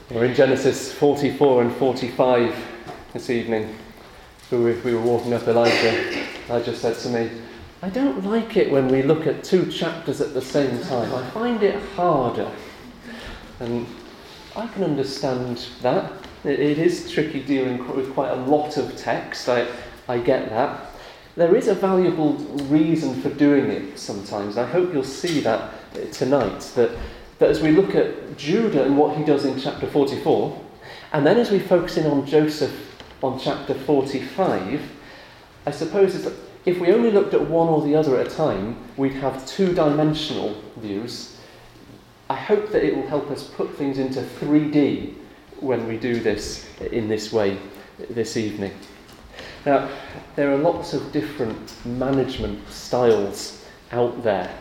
We're in Genesis 44 and 45 this evening. We were walking up, Elijah said to me, I don't like it when we look at two chapters at the same time. I find it harder. And I can understand that. It is tricky dealing with quite a lot of text. I get that. There is a valuable reason for doing it sometimes. I hope you'll see that tonight, that as we look at Judah and what he does in chapter 44, and then as we focus in on Joseph on chapter 45, I suppose if we only looked at one or the other at a time, we'd have two-dimensional views. I hope that it will help us put things into 3D when we do this in this way this evening. Now, there are lots of different management styles out there.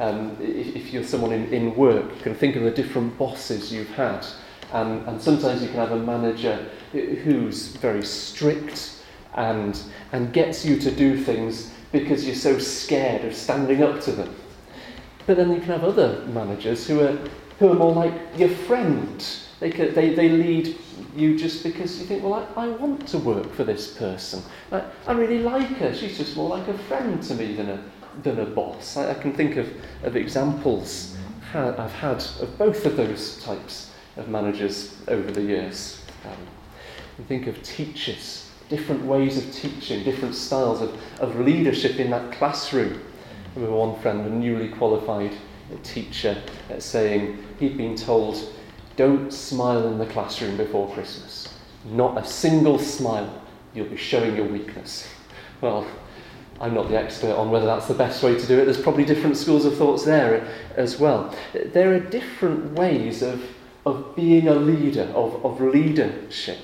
If you're someone in work, you can think of the different bosses you've had. And sometimes you can have a manager who's very strict and gets you to do things because you're so scared of standing up to them. But then you can have other managers who are more like your friend. They lead you just because you think, well, I want to work for this person. I really like her. She's just more like a friend to me than a boss. I can think of examples I've had of both of those types of managers over the years. You think of teachers, different ways of teaching, different styles of leadership in that classroom. I remember one friend, a newly qualified teacher, saying he'd been told, don't smile in the classroom before Christmas. Not a single smile. You'll be showing your weakness. Well, I'm not the expert on whether that's the best way to do it. There's probably different schools of thoughts there as well. There are different ways of being a leader, of leadership.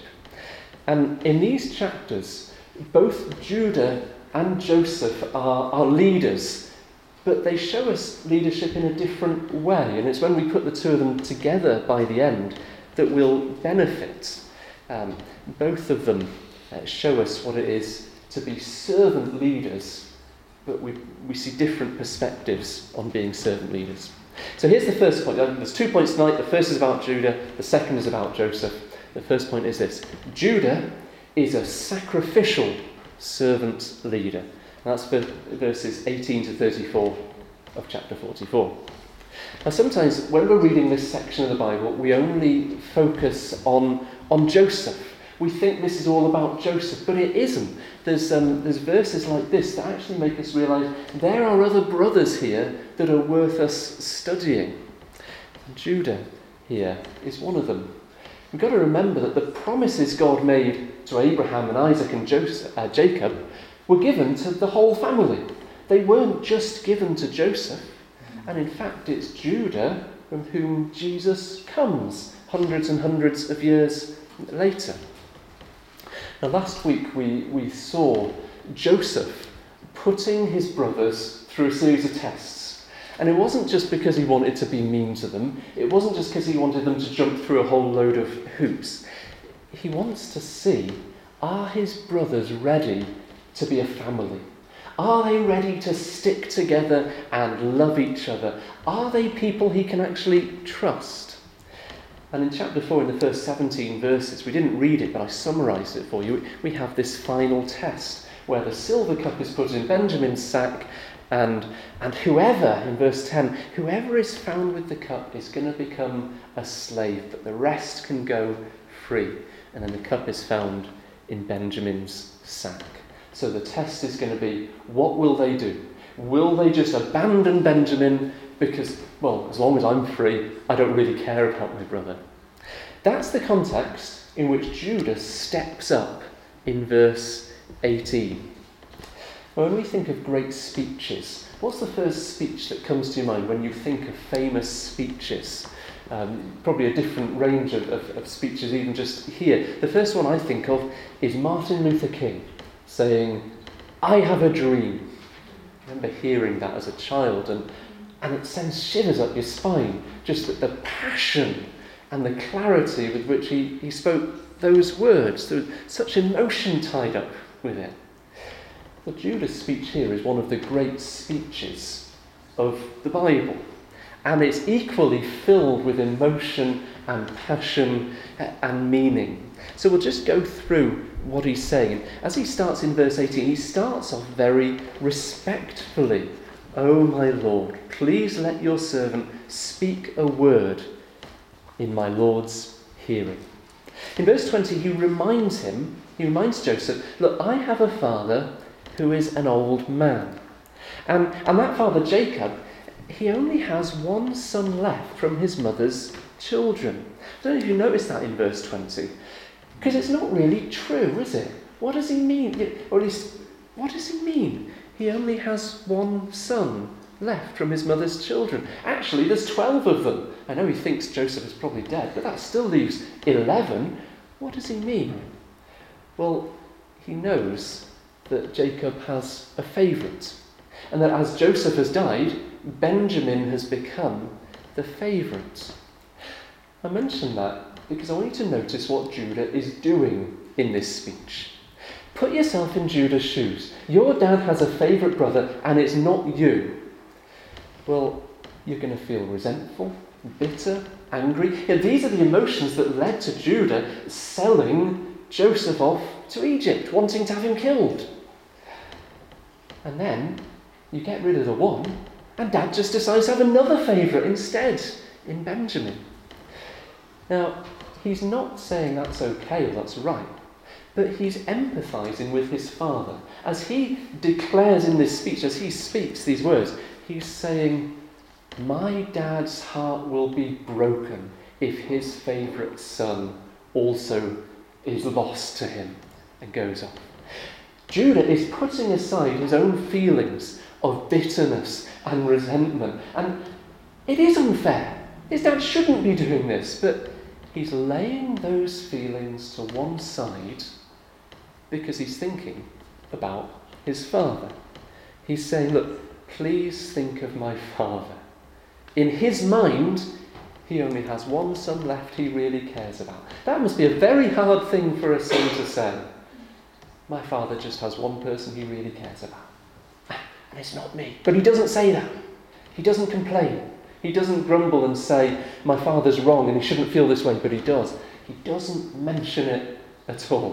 And in these chapters, both Judah and Joseph are leaders, but they show us leadership in a different way. And it's when we put the two of them together by the end that we'll benefit. Both of them show us what it is to be servant leaders, but we see different perspectives on being servant leaders. So here's the first point. There's 2 points tonight. The first is about Judah. The second is about Joseph. The first point is this. Judah is a sacrificial servant leader. And that's verses 18 to 34 of chapter 44. Now sometimes when we're reading this section of the Bible, we only focus on Joseph. We think this is all about Joseph, but it isn't. There's verses like this that actually make us realise there are other brothers here that are worth us studying. And Judah here is one of them. We've got to remember that the promises God made to Abraham and Isaac and Jacob were given to the whole family. They weren't just given to Joseph. And in fact, it's Judah from whom Jesus comes hundreds and hundreds of years later. Now, last week we saw Joseph putting his brothers through a series of tests. And it wasn't just because he wanted to be mean to them. It wasn't just because he wanted them to jump through a whole load of hoops. He wants to see, are his brothers ready to be a family? Are they ready to stick together and love each other? Are they people he can actually trust? And in chapter 4, in the first 17 verses, we didn't read it, but I summarised it for you. We have this final test where the silver cup is put in Benjamin's sack, and whoever, in verse 10, whoever is found with the cup is going to become a slave, but the rest can go free. And then the cup is found in Benjamin's sack. So the test is going to be, what will they do? Will they just abandon Benjamin because, well, as long as I'm free, I don't really care about my brother? That's the context in which Judah steps up in verse 18. When we think of great speeches, what's the first speech that comes to your mind when you think of famous speeches? Probably a different range of speeches even just here. The first one I think of is Martin Luther King saying, I have a dream. I remember hearing that as a child, and it sends shivers up your spine, just the passion and the clarity with which he spoke those words. There was such emotion tied up with it. Well, Judah's speech here is one of the great speeches of the Bible. And it's equally filled with emotion and passion and meaning. So we'll just go through what he's saying. As he starts in verse 18, he starts off very respectfully. "O my Lord, please let your servant speak a word in my Lord's hearing." In verse 20, he reminds Joseph, "Look, I have a father who is an old man." And that father, Jacob, he only has one son left from his mother's children. I don't know if you noticed that in verse 20. Because it's not really true, is it? What does he mean? Or at least, what does he mean? He only has one son left from his mother's children. Actually, there's 12 of them. I know he thinks Joseph is probably dead, but that still leaves 11. What does he mean? Well, he knows that Jacob has a favourite, and that as Joseph has died, Benjamin has become the favourite. I mention that because I want you to notice what Judah is doing in this speech. Put yourself in Judah's shoes. Your dad has a favourite brother and it's not you. Well, you're going to feel resentful, bitter, angry. Yeah, these are the emotions that led to Judah selling Joseph off to Egypt, wanting to have him killed. And then you get rid of the one, and Dad just decides to have another favourite instead, in Benjamin. Now, he's not saying that's okay or that's right, but he's empathising with his father. As he declares in this speech, as he speaks these words, he's saying, "My dad's heart will be broken if his favourite son also is lost to him and goes off." Judah is putting aside his own feelings of bitterness and resentment. And it is unfair. His dad shouldn't be doing this, but he's laying those feelings to one side because he's thinking about his father. He's saying, "Look, please think of my father." In his mind, he only has one son left he really cares about. That must be a very hard thing for a son to say. My father just has one person he really cares about. And it's not me. But he doesn't say that. He doesn't complain. He doesn't grumble and say, "My father's wrong and he shouldn't feel this way," but he does. He doesn't mention it at all.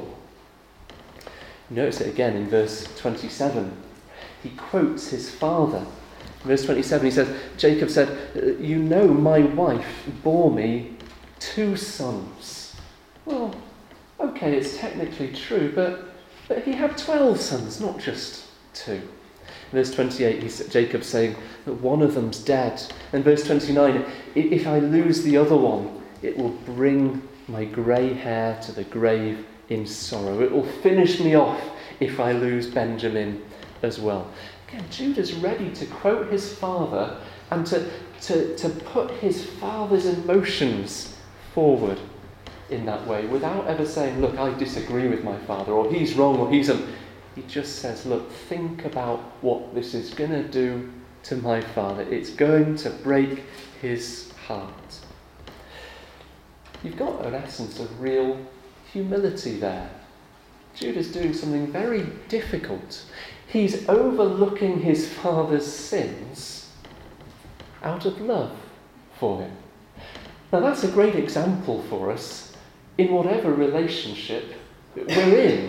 Notice it again in verse 27. He quotes his father. In verse 27 he says, Jacob said, "You know my wife bore me 2 sons." Well, okay, it's technically true, but he had 12 sons, not just 2. Verse 28, Jacob's saying that one of them's dead. And verse 29, "If I lose the other one, it will bring my grey hair to the grave in sorrow. It will finish me off if I lose Benjamin as well." Again, Judah's ready to quote his father and to put his father's emotions forward in that way without ever saying, "Look, I disagree with my father," or "He's wrong," or "He's a..." He just says, "Look, think about what this is going to do to my father. It's going to break his heart." You've got an essence of real humility there. Judah's doing something very difficult. He's overlooking his father's sins out of love for him. Now that's a great example for us in whatever relationship we're in.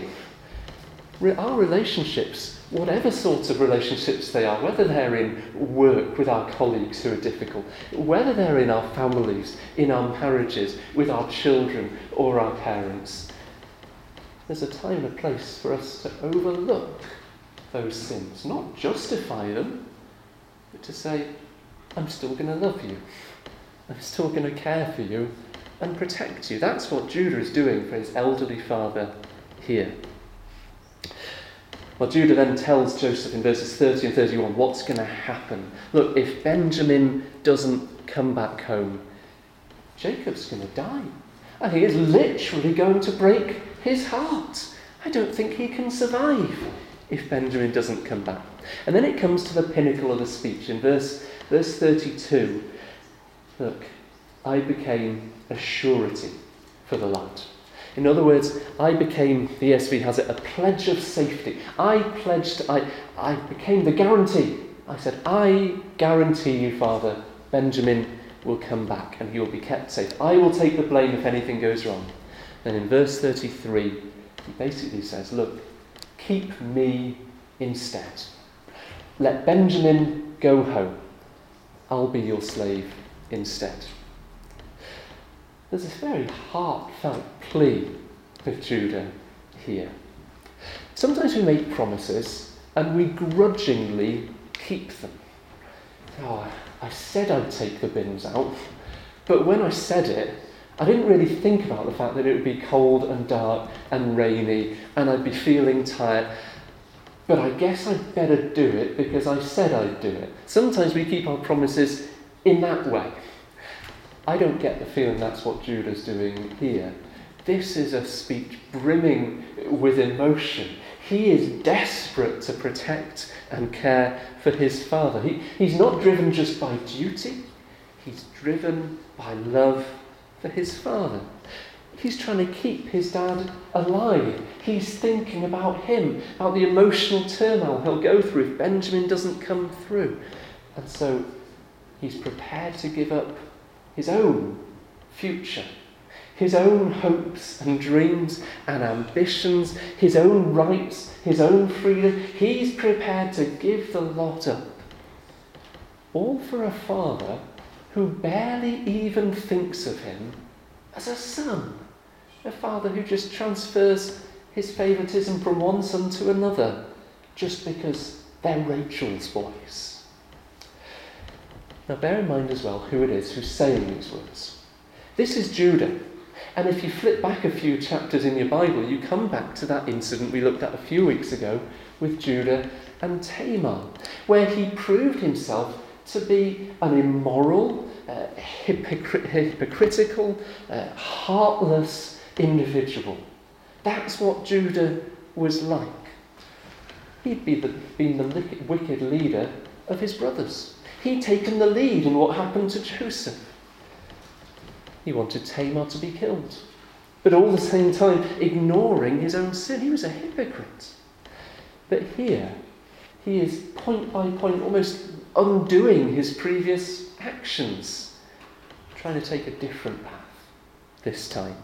Our relationships, whatever sorts of relationships they are, whether they're in work with our colleagues who are difficult, whether they're in our families, in our marriages, with our children or our parents, there's a time and a place for us to overlook those sins, not justify them, but to say, "I'm still going to love you. I'm still going to care for you and protect you." That's what Judah is doing for his elderly father here. Well, Judah then tells Joseph in verses 30 and 31 what's going to happen. Look, if Benjamin doesn't come back home, Jacob's going to die. And he is literally going to break his heart. I don't think he can survive if Benjamin doesn't come back. And then it comes to the pinnacle of the speech. In verse 32, look, "I became a surety for the lad." In other words, I became, the ESV has it, a pledge of safety. I became the guarantee. I said, "I guarantee you, Father, Benjamin will come back and he will be kept safe. I will take the blame if anything goes wrong. Then in verse 33, he basically says, look, keep me instead. Let Benjamin go home. I'll be your slave instead. There's a very heartfelt plea with Judah here. Sometimes we make promises and we grudgingly keep them. Oh, I said I'd take the bins out, but when I said it, I didn't really think about the fact that it would be cold and dark and rainy and I'd be feeling tired. But I guess I'd better do it because I said I'd do it. Sometimes we keep our promises in that way. I don't get the feeling that's what Judah's doing here. This is a speech brimming with emotion. He is desperate to protect and care for his father. He's not driven just by duty. He's driven by love for his father. He's trying to keep his dad alive. He's thinking about him, about the emotional turmoil he'll go through if Benjamin doesn't come through. And so he's prepared to give up his own future, his own hopes and dreams and ambitions, his own rights, his own freedom. He's prepared to give the lot up. All for a father who barely even thinks of him as a son. A father who just transfers his favouritism from one son to another just because they're Rachel's boys. Now bear in mind as well who it is who's saying these words. This is Judah. And if you flip back a few chapters in your Bible, you come back to that incident we looked at a few weeks ago with Judah and Tamar, where he proved himself to be an immoral, hypocritical, heartless individual. That's what Judah was like. He'd been the wicked leader of his brothers. He'd taken the lead in what happened to Joseph. He wanted Tamar to be killed, but all the same time ignoring his own sin. He was a hypocrite. But here, he is point by point almost undoing his previous actions, trying to take a different path this time.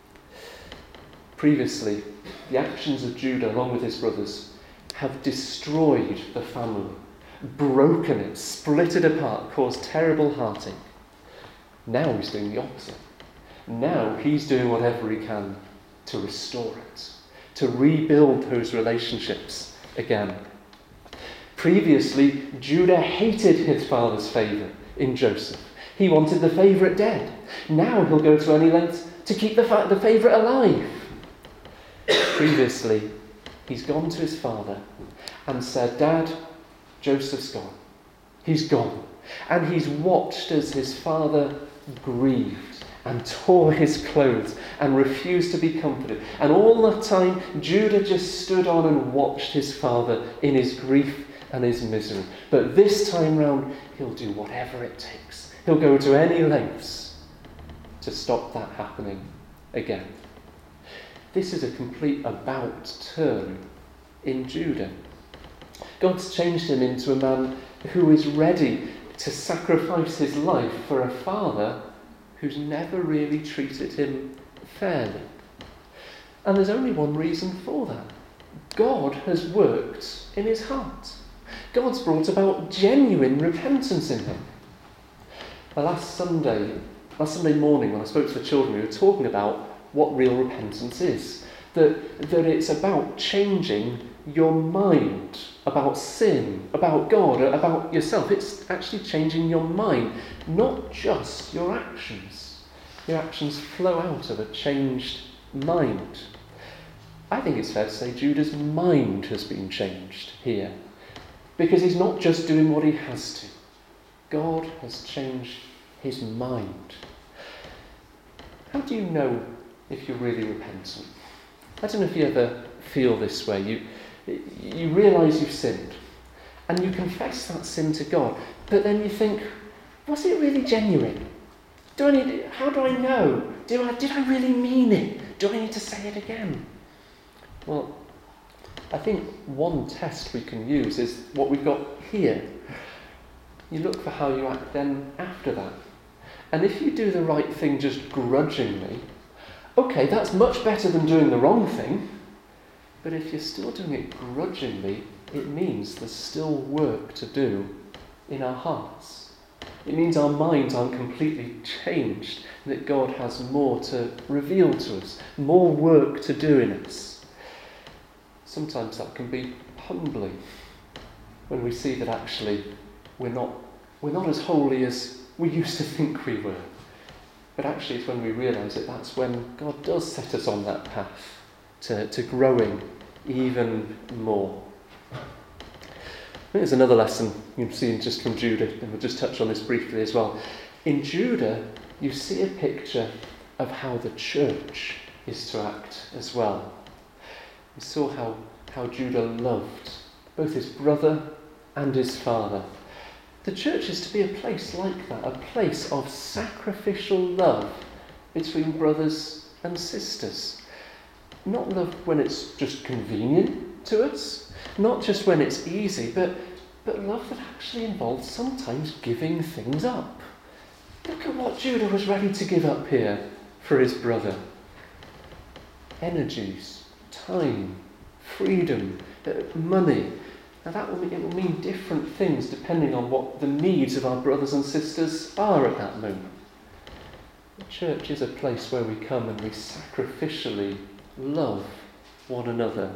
Previously, the actions of Judah, along with his brothers, have destroyed the family, broken it, split it apart, caused terrible heartache. Now he's doing the opposite. Now he's doing whatever he can to restore it, to rebuild those relationships again. Previously, Judah hated his father's favour in Joseph. He wanted the favourite dead. Now he'll go to any lengths to keep the favourite alive. Previously, he's gone to his father and said, Dad, Joseph's gone. He's gone. And he's watched as his father grieved and tore his clothes and refused to be comforted. And all that time, Judah just stood on and watched his father in his grief and his misery. But this time round, he'll do whatever it takes. He'll go to any lengths to stop that happening again. This is a complete about turn in Judah. God's changed him into a man who is ready to sacrifice his life for a father who's never really treated him fairly. And there's only one reason for that. God has worked in his heart. God's brought about genuine repentance in him. Last Sunday morning when I spoke to the children, we were talking about what real repentance is. That it's about changing your mind about sin, about God, about yourself. It's actually changing your mind, not just your actions. Your actions flow out of a changed mind. I think it's fair to say Judah's mind has been changed here, because he's not just doing what he has to. God has changed his mind. How do you know if you're really repentant? I don't know if you ever feel this way. You realise you've sinned, and you confess that sin to God, but then you think, was it really genuine? How do I know? Did I really mean it? Do I need to say it again? Well, I think one test we can use is what we've got here. You look for how you act then after that. And if you do the right thing just grudgingly, okay, that's much better than doing the wrong thing. But if you're still doing it grudgingly, it means there's still work to do in our hearts. It means our minds aren't completely changed, and that God has more to reveal to us, more work to do in us. Sometimes that can be humbling when we see that actually we're not as holy as we used to think we were. But actually it's when we realise that that's when God does set us on that path to growing even more. There's another lesson you've seen just from Judah, and we'll just touch on this briefly as well. In Judah, you see a picture of how the church is to act as well. We saw how Judah loved both his brother and his father. The church is to be a place like that, a place of sacrificial love between brothers and sisters. Not love when it's just convenient to us, not just when it's easy, but love that actually involves sometimes giving things up. Look at what Judah was ready to give up here for his brother. Energies, time, freedom, money. Now it will mean different things depending on what the needs of our brothers and sisters are at that moment. The church is a place where we come and we sacrificially love one another.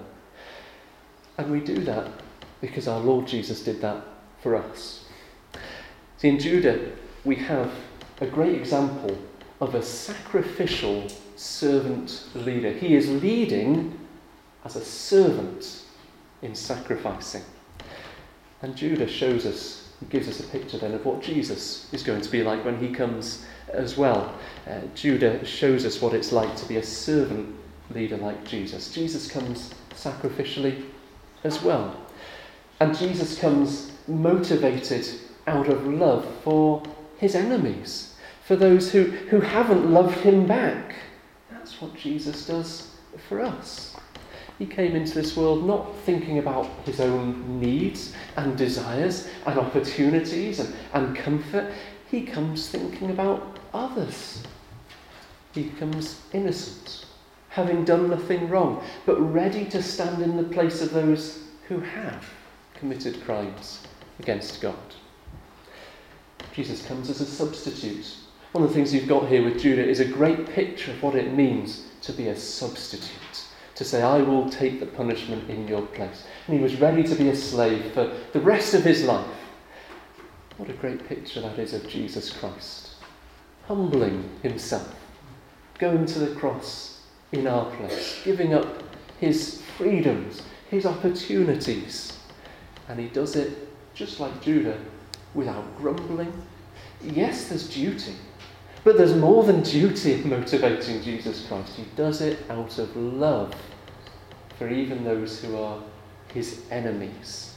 And we do that because our Lord Jesus did that for us. See, in Judah, we have a great example of a sacrificial servant leader. He is leading as a servant in sacrificing. And Judah shows us, gives us a picture then of what Jesus is going to be like when he comes as well. Judah shows us what it's like to be a servant leader like Jesus. Jesus comes sacrificially as well. And Jesus comes motivated out of love for his enemies, for those who haven't loved him back. That's what Jesus does for us. He came into this world not thinking about his own needs and desires and opportunities and comfort. He comes thinking about others. He comes innocent, having done nothing wrong, but ready to stand in the place of those who have committed crimes against God. Jesus comes as a substitute. One of the things you've got here with Judah is a great picture of what it means to be a substitute. To say, I will take the punishment in your place. And he was ready to be a slave for the rest of his life. What a great picture that is of Jesus Christ. Humbling himself, going to the cross in our place, giving up his freedoms, his opportunities. And he does it, just like Judah, without grumbling. Yes, there's duty, but there's more than duty in motivating Jesus Christ. He does it out of love for even those who are his enemies.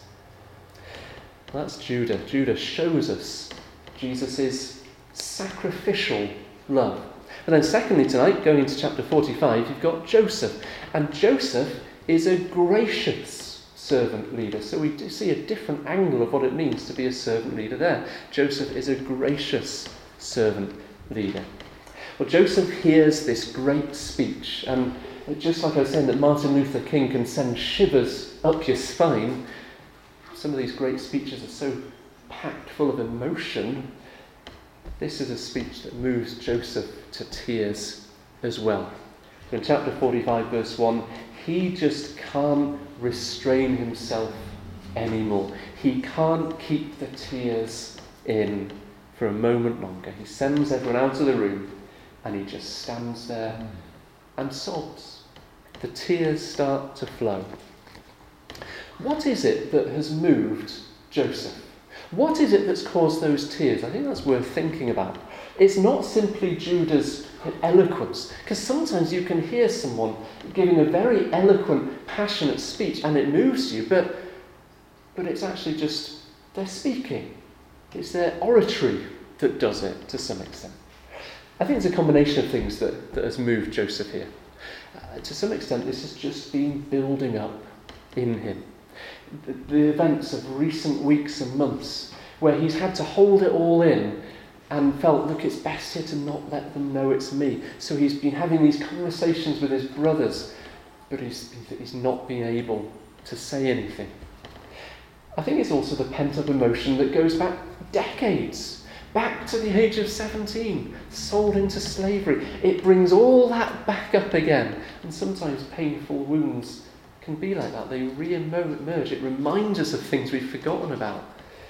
That's Judah. Judah shows us Jesus' sacrificial love. And then secondly tonight, going into chapter 45, you've got Joseph. And Joseph is a gracious servant leader. So we do see a different angle of what it means to be a servant leader there. Joseph is a gracious servant leader. Well, Joseph hears this great speech, and just like I was saying that Martin Luther King can send shivers up your spine, some of these great speeches are so packed full of emotion. This is a speech that moves Joseph to tears as well. In chapter 45, verse 1, he just can't restrain himself anymore. He can't keep the tears in for a moment longer. He sends everyone out of the room and he just stands there and sobs. The tears start to flow. What is it that has moved Joseph? What is it that's caused those tears? I think that's worth thinking about. It's not simply Judah's eloquence, because sometimes you can hear someone giving a very eloquent, passionate speech and it moves you, but it's actually just their speaking. It's their oratory that does it to some extent. I think it's a combination of things that has moved Joseph here. To some extent, this has just been building up in him. The events of recent weeks and months where he's had to hold it all in and felt, look, it's best here to not let them know it's me. So he's been having these conversations with his brothers, but he's not been able to say anything. I think it's also the pent-up emotion that goes back decades, back to the age of 17, sold into slavery. It brings all that back up again. And sometimes painful wounds can be like that. They re-emerge. It reminds us of things we've forgotten about.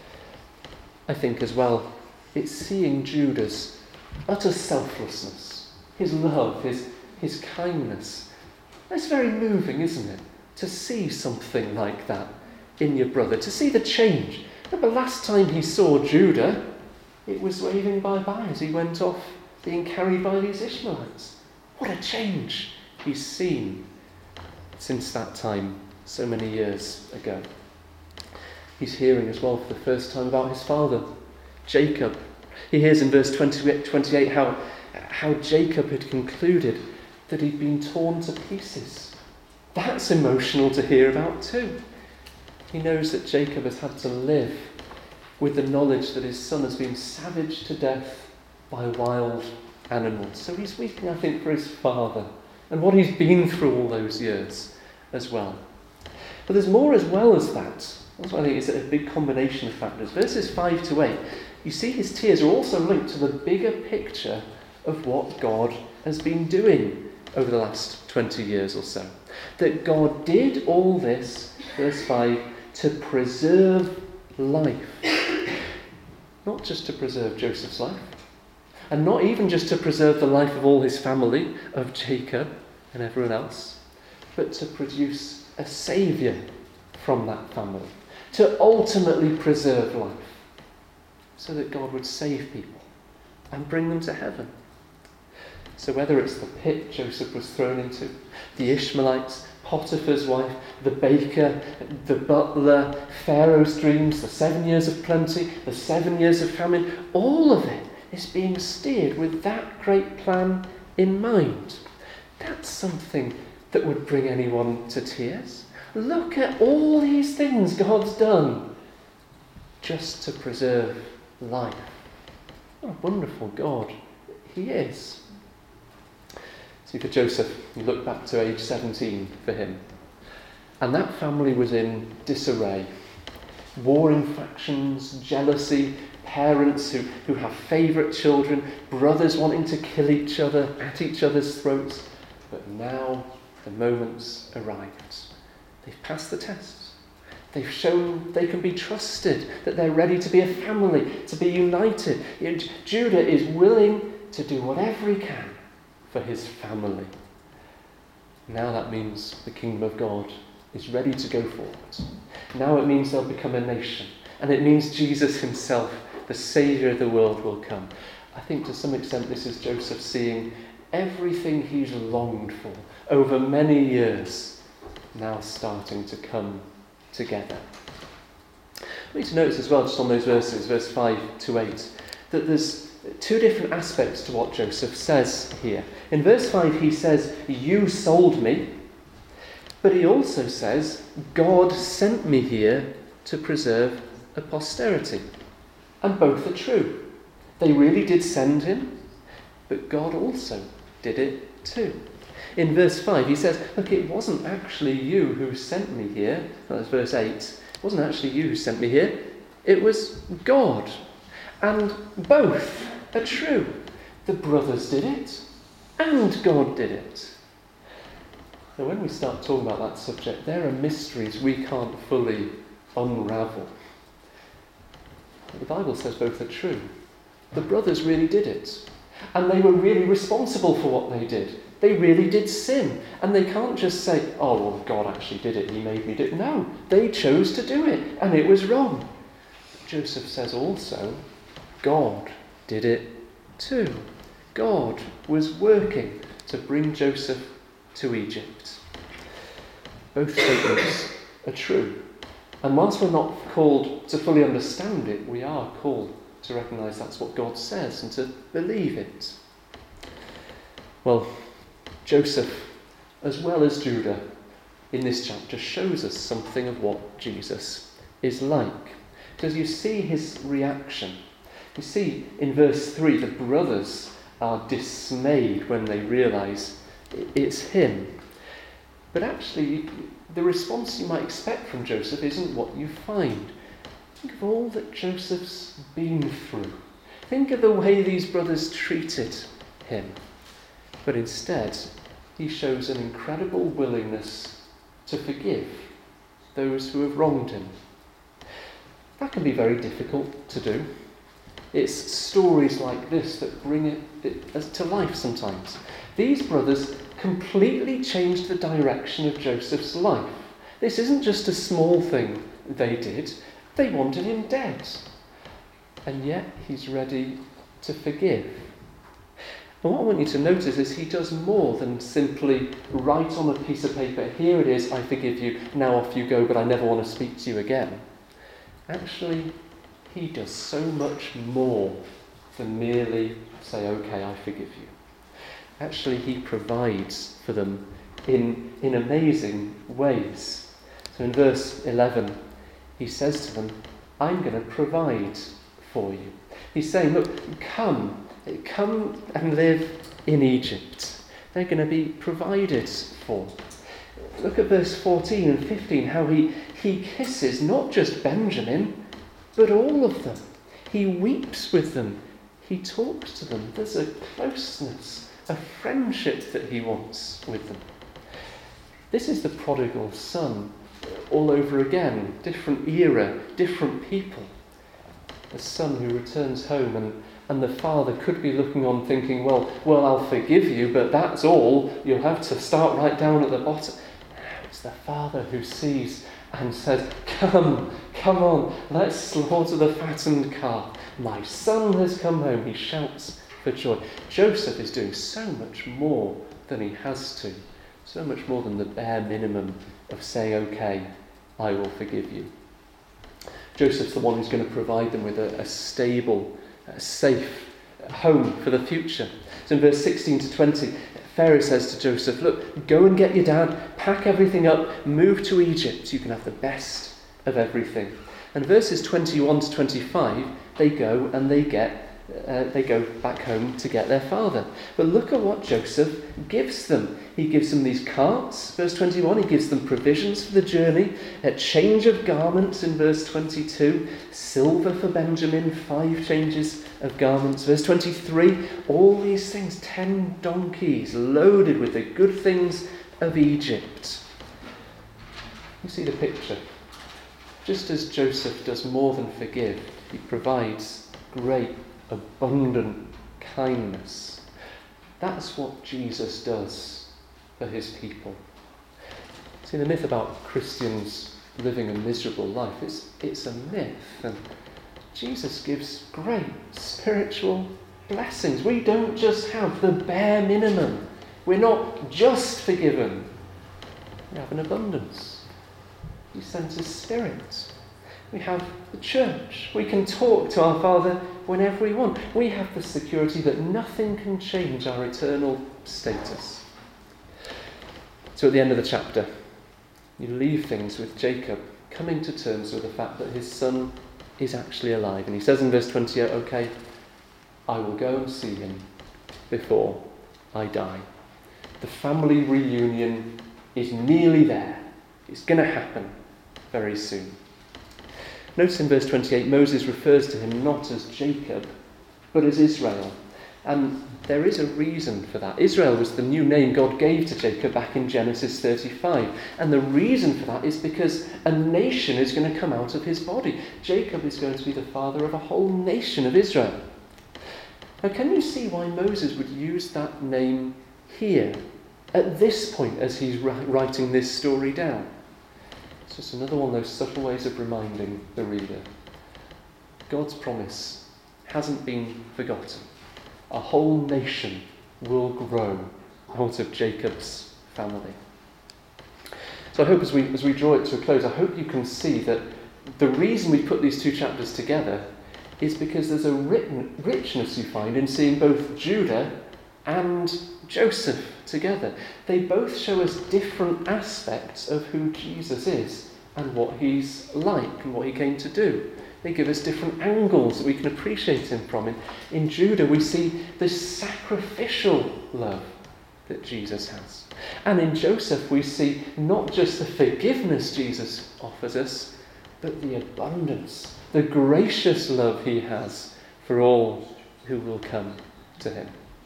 I think as well, it's seeing Judah's utter selflessness, his love, his kindness. That's very moving, isn't it? To see something like that in your brother, to see the change. Remember last time he saw Judah, it was waving bye-bye as he went off being carried by these Ishmaelites. What a change he's seen since that time, so many years ago. He's hearing as well for the first time about his father, Jacob. He hears in verse 28 how Jacob had concluded that he'd been torn to pieces. That's emotional to hear about too. He knows that Jacob has had to live with the knowledge that his son has been savaged to death by wild animals. So he's weeping, I think, for his father and what he's been through all those years as well. But there's more as well as that. That's why I think it's a big combination of factors. Verses 5 to 8, you see his tears are also linked to the bigger picture of what God has been doing over the last 20 years or so. That God did all this, verse 5, to preserve life. Not just to preserve Joseph's life, and not even just to preserve the life of all his family, of Jacob and everyone else, but to produce a saviour from that family, to ultimately preserve life, so that God would save people and bring them to heaven. So whether it's the pit Joseph was thrown into, the Ishmaelites, Potiphar's wife, the baker, the butler, Pharaoh's dreams, the 7 years of plenty, the 7 years of famine, all of it is being steered with that great plan in mind. That's something that would bring anyone to tears. Look at all these things God's done just to preserve life. What a wonderful God he is. See, for Joseph, you look back to age 17 for him, and that family was in disarray. Warring factions, jealousy, parents who have favourite children, brothers wanting to kill each other at each other's throats. But now the moment's arrived. They've passed the tests. They've shown they can be trusted, that they're ready to be a family, to be united. Judah is willing to do whatever he can for his family. Now that means the kingdom of God is ready to go forward. Now it means they'll become a nation. And it means Jesus himself, the Saviour of the world, will come. I think to some extent this is Joseph seeing everything he's longed for over many years now starting to come together. We need to notice as well, just on those verses, verse 5 to 8, that there's two different aspects to what Joseph says here. In verse 5 he says, "You sold me," but he also says, "God sent me here to preserve a posterity." And both are true. They really did send him, but God also did it too. In verse 5 he says, look, it wasn't actually you who sent me here. That's verse 8. It wasn't actually you who sent me here. It was God. And both are true. The brothers did it, and God did it. Now, when we start talking about that subject, there are mysteries we can't fully unravel. The Bible says both are true. The brothers really did it, and they were really responsible for what they did. They really did sin, and they can't just say, oh, well, God actually did it, he made me do it. No, they chose to do it, and it was wrong. Joseph says also, God did it too. God was working to bring Joseph to Egypt. Both statements are true. And whilst we're not called to fully understand it, we are called to recognise that's what God says and to believe it. Well, Joseph, as well as Judah, in this chapter shows us something of what Jesus is like. Does you see his reaction? You see in verse 3, the brothers are dismayed when they realise it's him. But actually, the response you might expect from Joseph isn't what you find. Think of all that Joseph's been through. Think of the way these brothers treated him. But instead, he shows an incredible willingness to forgive those who have wronged him. That can be very difficult to do. It's stories like this that bring it to life sometimes. These brothers completely changed the direction of Joseph's life. This isn't just a small thing they did. They wanted him dead. And yet he's ready to forgive. And what I want you to notice is he does more than simply write on a piece of paper, here it is, I forgive you, now off you go, but I never want to speak to you again. Actually, he does so much more than merely say, okay, I forgive you. Actually, he provides for them in amazing ways. So in verse 11, he says to them, I'm going to provide for you. He's saying, look, come and live in Egypt. They're going to be provided for. Look at verse 14 and 15, how he kisses not just Benjamin, but all of them. He weeps with them. He talks to them. There's a closeness, a friendship that he wants with them. This is the prodigal son all over again. Different era, different people. A son who returns home and the father could be looking on thinking, well, I'll forgive you, but that's all. You'll have to start right down at the bottom. No, it's the father who sees and says, come on, let's slaughter the fattened calf. My son has come home. He shouts for joy. Joseph is doing so much more than he has to. So much more than the bare minimum of saying, okay, I will forgive you. Joseph's the one who's going to provide them with a stable, safe home for the future. So in verse 16 to 20, Pharaoh says to Joseph, look, go and get your dad, pack everything up, move to Egypt. You can have the best of everything. And verses 21 to 25, they go and they go back home to get their father. But look at what Joseph gives them. He gives them these carts, verse 21. He gives them provisions for the journey, a change of garments in verse 22, silver for Benjamin, 5 changes of garments. Verse 23, all these things, 10 donkeys loaded with the good things of Egypt. You see the picture. Just as Joseph does more than forgive, he provides great, abundant kindness. That's what Jesus does for his people. See, the myth about Christians living a miserable life, it's a myth. And Jesus gives great spiritual blessings. We don't just have the bare minimum. We're not just forgiven. We have an abundance. He sent his Spirit. We have the church. We can talk to our Father whenever we want. We have the security that nothing can change our eternal status. So at the end of the chapter, you leave things with Jacob coming to terms with the fact that his son is actually alive. And he says in verse 28, okay, I will go and see him before I die. The family reunion is nearly there. It's going to happen very soon. Notice in verse 28, Moses refers to him not as Jacob, but as Israel. And there is a reason for that. Israel was the new name God gave to Jacob back in Genesis 35. And the reason for that is because a nation is going to come out of his body. Jacob is going to be the father of a whole nation of Israel. Now, can you see why Moses would use that name here, at this point, as he's writing this story down? It's just another one of those subtle ways of reminding the reader. God's promise hasn't been forgotten. A whole nation will grow out of Jacob's family. So I hope as we draw it to a close, I hope you can see that the reason we put these two chapters together is because there's a richness you find in seeing both Judah and Joseph together. They both show us different aspects of who Jesus is and what he's like and what he came to do. They give us different angles that we can appreciate him from. In Judah, we see this sacrificial love that Jesus has. And in Joseph, we see not just the forgiveness Jesus offers us, but the abundance, the gracious love he has for all who will come to him.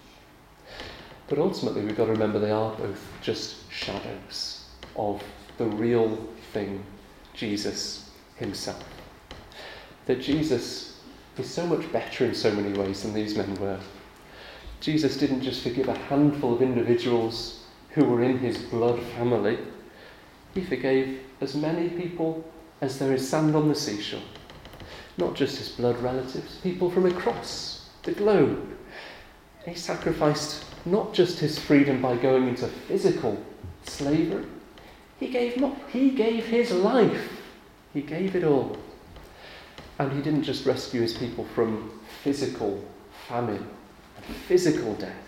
But ultimately, we've got to remember they are both just shadows of the real thing, Jesus himself. That Jesus is so much better in so many ways than these men were. Jesus didn't just forgive a handful of individuals who were in his blood family. He forgave as many people as there is sand on the seashore. Not just his blood relatives, people from across the globe. He sacrificed not just his freedom by going into physical slavery. He gave his life. He gave it all. And he didn't just rescue his people from physical famine and physical death,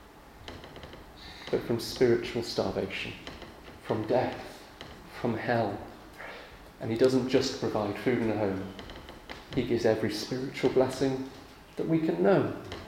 but from spiritual starvation, from death, from hell. And he doesn't just provide food and a home. He gives every spiritual blessing that we can know.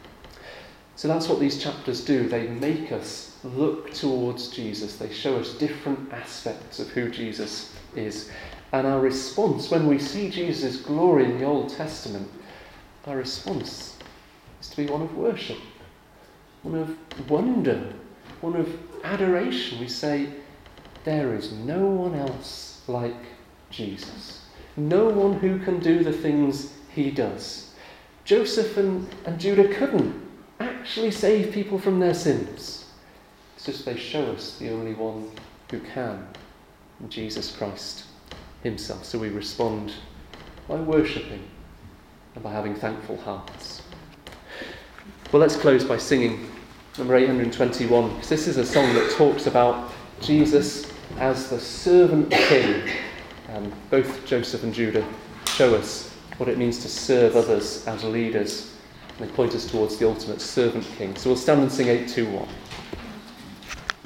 So that's what these chapters do. They make us look towards Jesus. They show us different aspects of who Jesus is. And our response, when we see Jesus' glory in the Old Testament, our response is to be one of worship, one of wonder, one of adoration. We say, there is no one else like Jesus. No one who can do the things he does. Joseph and Judah couldn't actually save people from their sins. It's just they show us the only one who can, Jesus Christ himself. So we respond by worshipping and by having thankful hearts. Well, let's close by singing number 821, because this is a song that talks about Jesus as the servant king. Both Joseph and Judah show us what it means to serve others as leaders. And they point us towards the ultimate servant king. So we'll stand and sing 821.